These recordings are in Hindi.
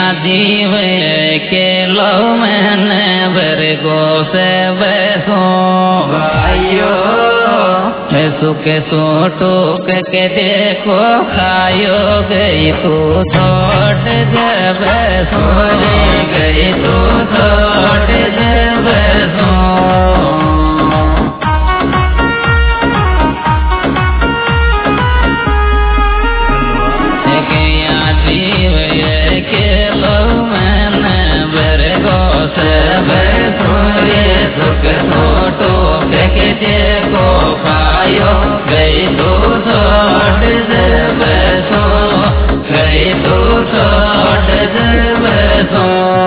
जीव के लो मैंने बरगो से बैसो भाइयो सुख टूक के देखो खायो गई तू छोट जब सोरे गई तू छोट जब सो सुख टूक के देखो खायो गई तू छोट जब सो गई तू छोट जब सो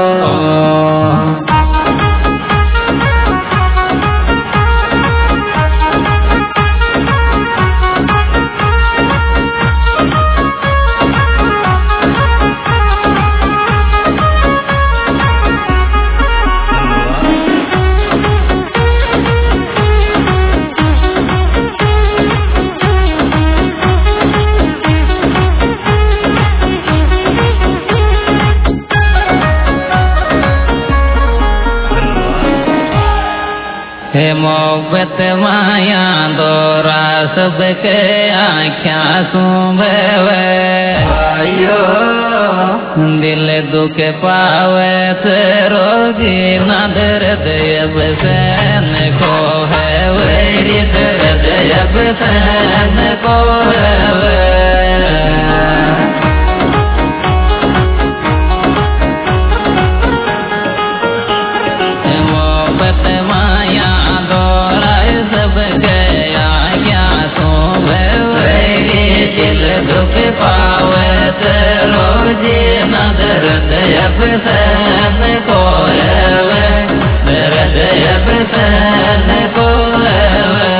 हे मोहब्बत माया दोरा सबके आँख्या सुबह भाइयो दिल दुख पावे से रोगी न दर्द अब सहन को है वही दर्द अब सहन को है दुख पावे से रोजी न दर्द अब सहन को है दर्द अब सहन को है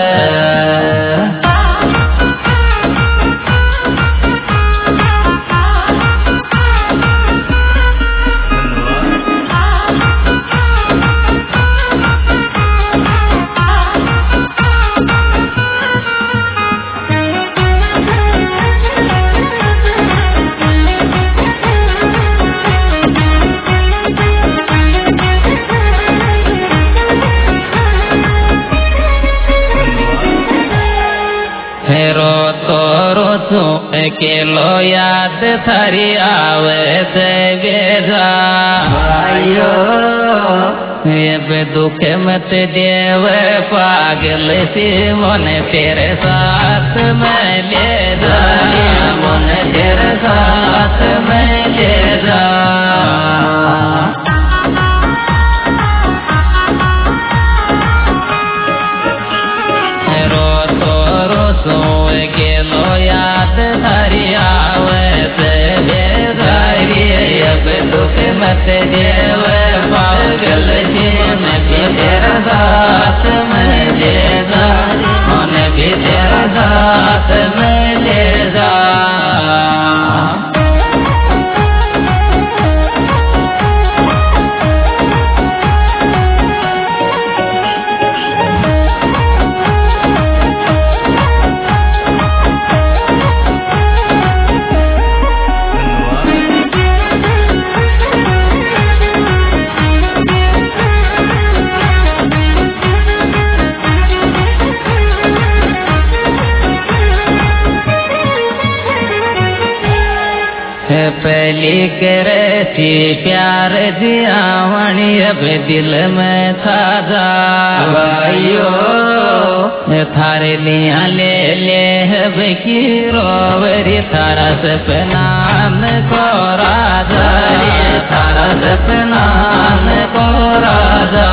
केलो याद थारी आवे ते बेजा भाइयो ये दुख मत देव पागल सी मन तेरे साथ मैं ले जा मन तेरे साथ मैं ले जा दुख मत देव पागल जी मैं भी तेरा साथ मैं ले जा मन भी तेरा साथ मैं ले जा पहली करती प्यार दिया वणी अब दिल में था जा भाइयो थारे लिया ले ले अब की रोवरी थारा सपनान को राजा थारा सपनान को राजा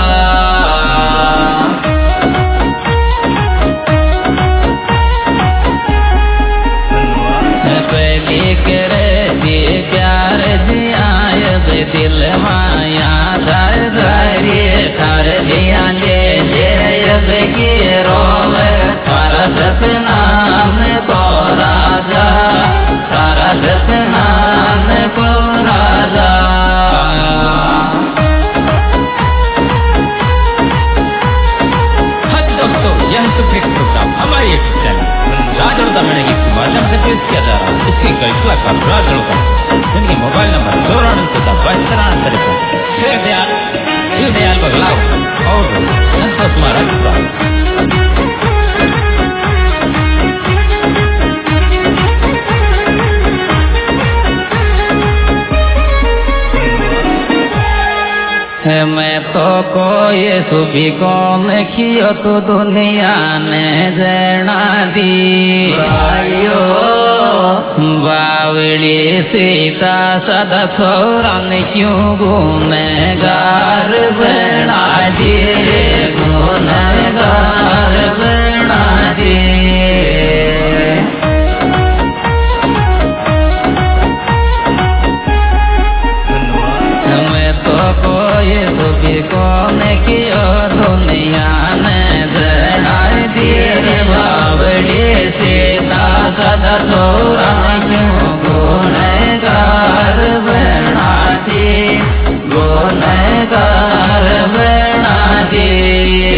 पहली करती प्यार दिया दिल माया धर धरी थार दिया ले ले अब की रोव थारा सपनान को राजा थारा सपनान को राजा मैं तो कोई सुबी कौन खियो तो दुनिया ने जना दी भाइयो बावली सीता सदा छोरन क्यों गुनहगार बना दिए गुनहगार बना दिए कोई सुबी कौन कियो दुनिया ने जना दिए बावड़ी सीता सदा छोरन क्यों गुनहगार बना दिए गुनहगार बना दिए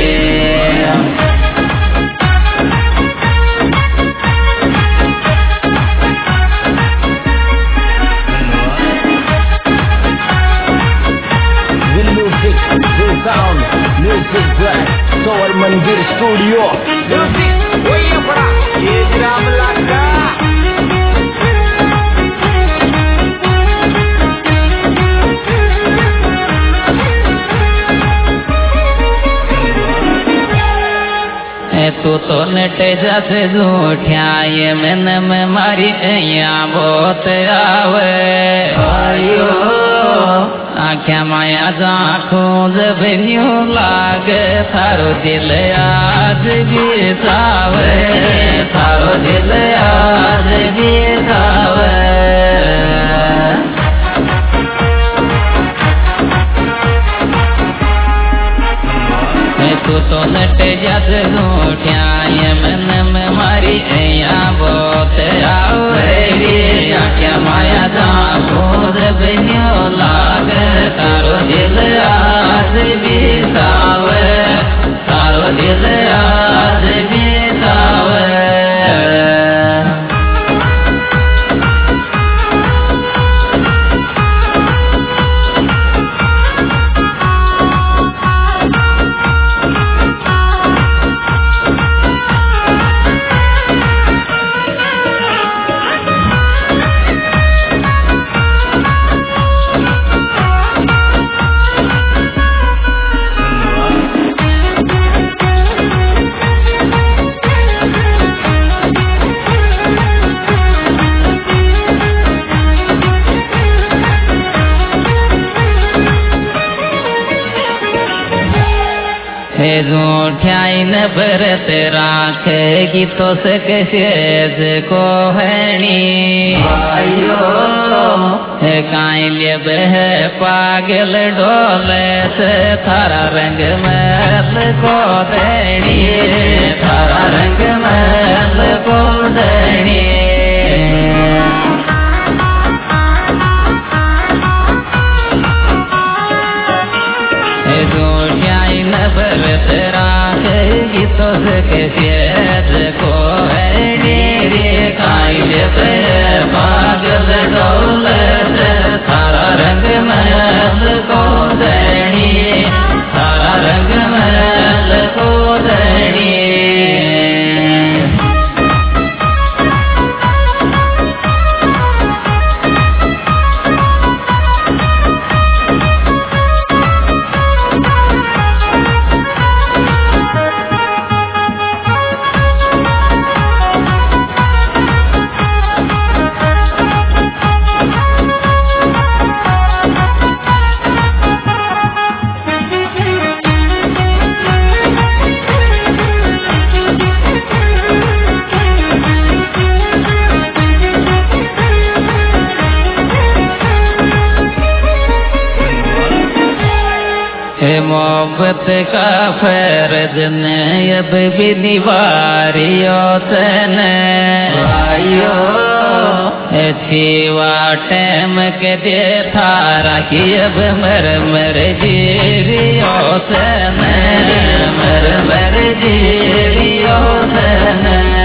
म्यूजिक ब्रांड सोवर मंदिर स्टूडियो म्यूजिक वही बड़ा ये राम लागा तू तो नेट जैसे झूठिया ये मैंने में मारी यहाँ बहुत आवे आयो आख्या माया जाखूं जब न्यू लागे थारो दिल आज भी सावे थारो दिल आज भी सावे तू तो नट जस झूठिया ये मन में मारी यहाँ बहुत आवे क्या माया जाखूं जब न्यू लागे तारो दिल आज भी सावे तारो दिल आज भी सावे झूठियाई न भरत राखेगी तो से कैसे को हैनी भाइयो है काई लिए बह पागल डोले से थारा रंग महल को देनी थारा रंग महल को देनी भरत राखेगी तो कैसे को है रे काइल पे पागल डोलत थारा रंग महल को देनी थारा रंग महल को देनी मोहब्बत का फर्ज ने अब भी निवारियो तने भाइयो छीवा टैम के दे थारा की अब मर मर जीरियो तने मर मर जीरियो तने